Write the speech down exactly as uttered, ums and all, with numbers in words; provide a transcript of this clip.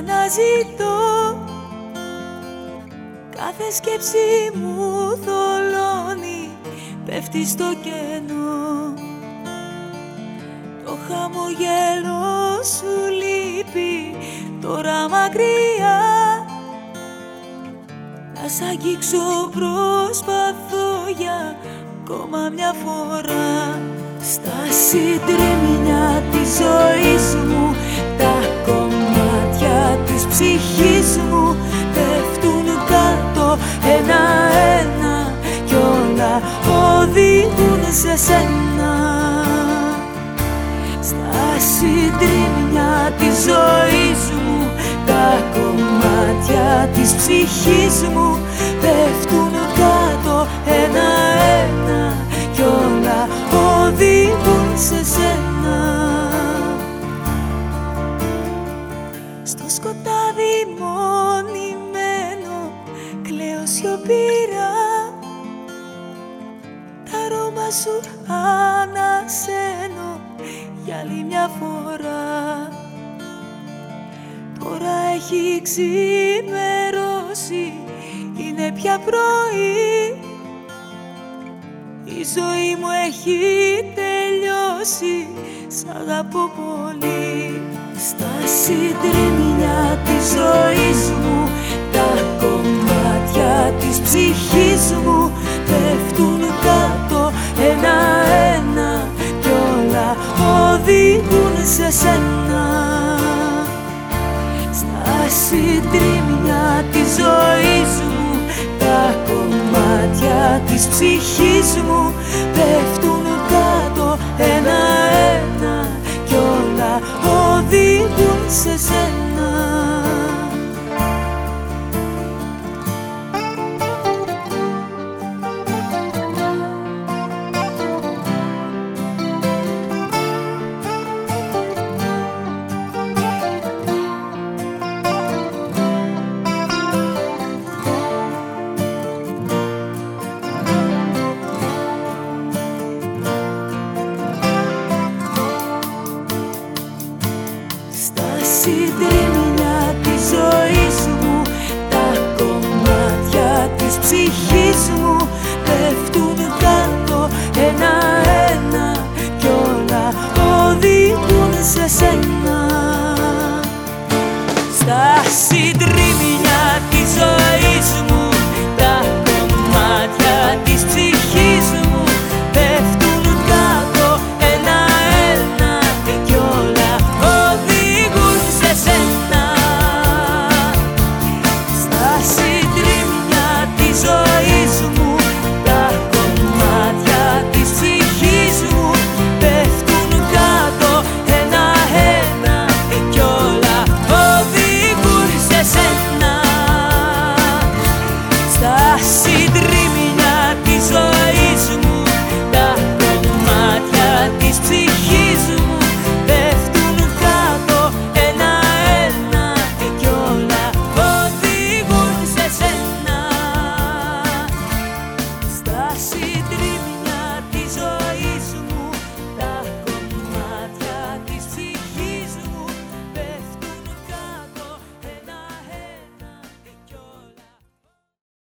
αναζητώ. Κάθε σκέψη μου θολώνει, πέφτει στο κενό. Το χαμογέλο σου λείπει τώρα μακριά. Να σ' αγγίξω προσπαθώ για ακόμα μια φορά. Στα συντρίμμια της ζωής μου, τα κομμάτια της ψυχής μου πέφτουν κάτω ένα-ένα κι όλα οδηγούν σε σένα. Στα συντρίμμια της ζωής μου, τα κομμάτια της ψυχής μου πέφτουν κάτω ένα-ένα κι όλα οδηγούν σε σένα. Στο σκοτάδι μονημένο κλαίω σιωπηρά. Τα αρώμα σου ανασένω για άλλη μια φορά. Τώρα έχει ξημερώσει, είναι πια πρωί. Η ζωή μου έχει τελειώσει, σ' αγαπώ πολύ. Στα συντρίμμια της ζωής μου, τα κομμάτια της ψυχής μου πέφτουν κάτω ένα-ένα κι όλα οδηγούν σε σένα. Στα συντρίμμια της ζωής μου, τα κομμάτια της ψυχής μου πέφτουν κάτω ένα-ένα κι όλα οδηγούν σε σένα. Συντρίμμια της ζωής μου, τα κομμάτια της ψυχής μου πέφτουν κάτω ένα-ένα κι όλα οδηγούν σε σένα. Στα